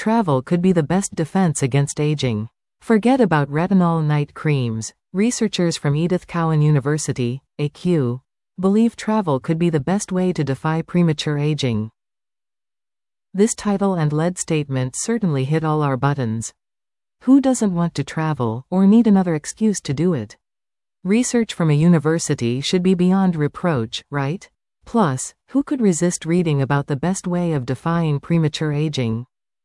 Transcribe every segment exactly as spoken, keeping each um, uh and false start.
travel could be the best defense against aging. Forget about retinol night creams. Researchers from Edith Cowan University, A Q, believe travel could be the best way to defy premature aging. This title and lead statement certainly hit all our buttons. Who doesn't want to travel, or need another excuse to do it? Research from a university should be beyond reproach, right? Plus, who could resist reading about the best way of defying premature aging?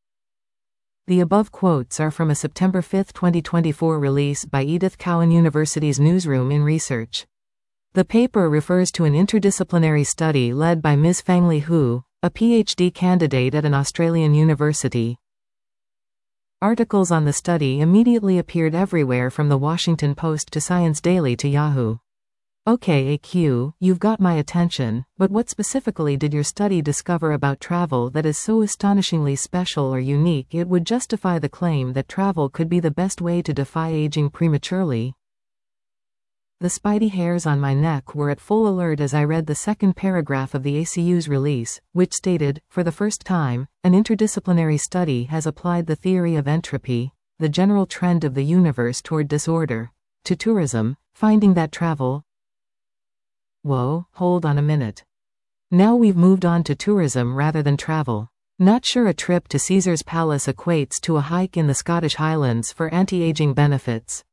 The above quotes are from a September fifth twenty twenty-four release by Edith Cowan University's Newsroom in Research. The paper refers to an interdisciplinary study led by Miz Fengli Hu, a PhD candidate at an Australian university. Articles on the study immediately appeared everywhere, from The Washington Post to Science Daily to Yahoo. Okay, A Q, you've got my attention, but what specifically did your study discover about travel that is so astonishingly special or unique it would justify the claim that travel could be the best way to defy aging prematurely? The spidey hairs on my neck were at full alert as I read the second paragraph of the A C U's release, which stated, for the first time, an interdisciplinary study has applied the theory of entropy, the general trend of the universe toward disorder, to tourism, finding that travel. Whoa, hold on a minute. Now we've moved on to tourism rather than travel. Not sure a trip to Caesar's Palace equates to a hike in the Scottish Highlands for anti-aging benefits.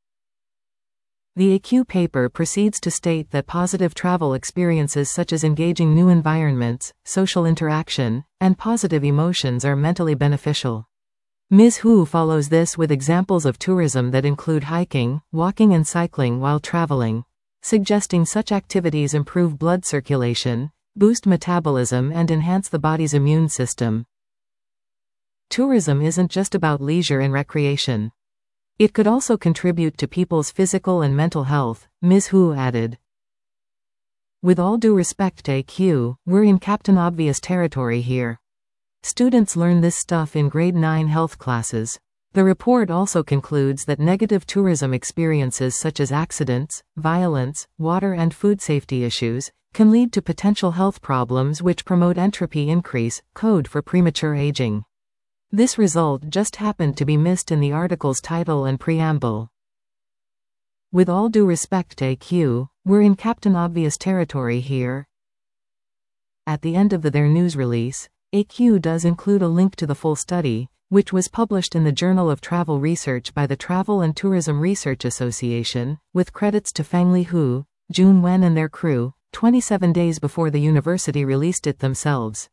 The A Q paper proceeds to state that positive travel experiences such as engaging new environments, social interaction, and positive emotions are mentally beneficial. Miz Hu follows this with examples of tourism that include hiking, walking and cycling while traveling, suggesting such activities improve blood circulation, boost metabolism and enhance the body's immune system. Tourism isn't just about leisure and recreation. It could also contribute to people's physical and mental health, Miz Hu added. With all due respect to A Q, we're in Captain Obvious territory here. Students learn this stuff in grade nine health classes. The report also concludes that negative tourism experiences such as accidents, violence, water and food safety issues can lead to potential health problems which promote entropy increase, code for premature aging. This result just happened to be missed in the article's title and preamble. With all due respect to A Q, we're in Captain Obvious territory here. At the end of the, their news release, A Q does include a link to the full study, which was published in the Journal of Travel Research by the Travel and Tourism Research Association, with credits to Fengli Hu, Jun Wen and their crew, twenty-seven days before the university released it themselves.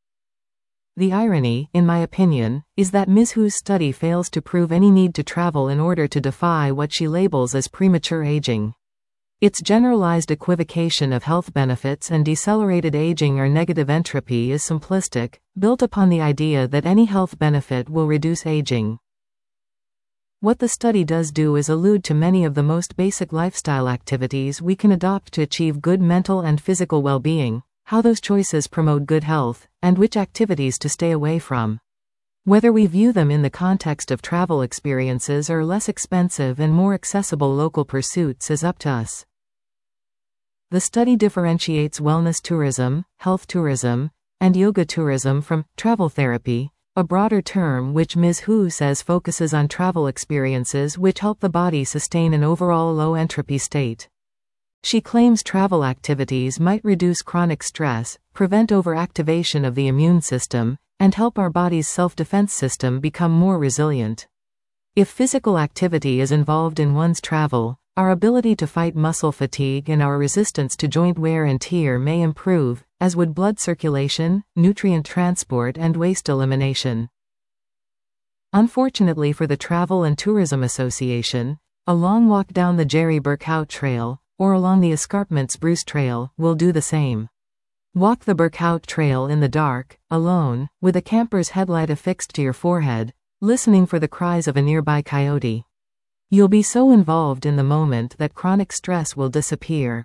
The irony, in my opinion, is that Miz Hu's study fails to prove any need to travel in order to defy what she labels as premature aging. Its generalized equivocation of health benefits and decelerated aging or negative entropy is simplistic, built upon the idea that any health benefit will reduce aging. What the study does do is allude to many of the most basic lifestyle activities we can adopt to achieve good mental and physical well-being, how those choices promote good health, and which activities to stay away from. Whether we view them in the context of travel experiences or less expensive and more accessible local pursuits is up to us. The study differentiates wellness tourism, health tourism, and yoga tourism from travel therapy, a broader term which Miz Hu says focuses on travel experiences which help the body sustain an overall low entropy state. She claims travel activities might reduce chronic stress, prevent overactivation of the immune system, and help our body's self-defense system become more resilient. If physical activity is involved in one's travel, our ability to fight muscle fatigue and our resistance to joint wear and tear may improve, as would blood circulation, nutrient transport and waste elimination. Unfortunately for the Travel and Tourism Association, a long walk down the Jerry Burkhout Trail, or along the escarpment's Bruce Trail, will do the same. Walk the Burkhout Trail in the dark, alone, with a camper's headlight affixed to your forehead, listening for the cries of a nearby coyote. You'll be so involved in the moment that chronic stress will disappear.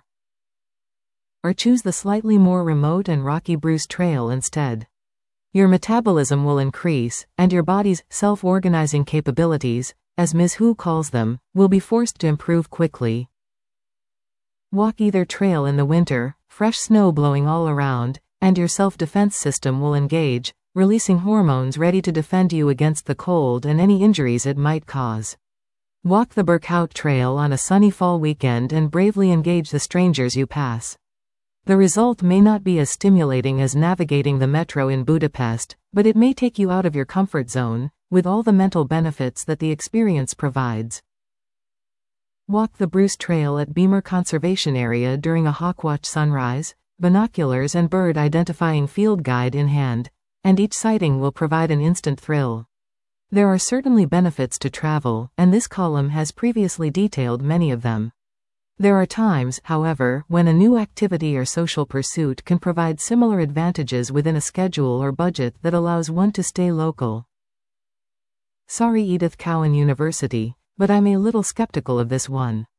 Or choose the slightly more remote and rocky Bruce Trail instead. Your metabolism will increase, and your body's self-organizing capabilities, as Miz Hu calls them, will be forced to improve quickly. Walk either trail in the winter, fresh snow blowing all around, and your self-defense system will engage, releasing hormones ready to defend you against the cold and any injuries it might cause. Walk the Berghout Trail on a sunny fall weekend and bravely engage the strangers you pass. The result may not be as stimulating as navigating the metro in Budapest, but it may take you out of your comfort zone, with all the mental benefits that the experience provides. Walk the Bruce Trail at Beamer Conservation Area during a hawkwatch sunrise, binoculars and bird identifying field guide in hand, and each sighting will provide an instant thrill. There are certainly benefits to travel, and this column has previously detailed many of them. There are times, however, when a new activity or social pursuit can provide similar advantages within a schedule or budget that allows one to stay local. Sorry, Edith Cowan University, but I'm a little skeptical of this one.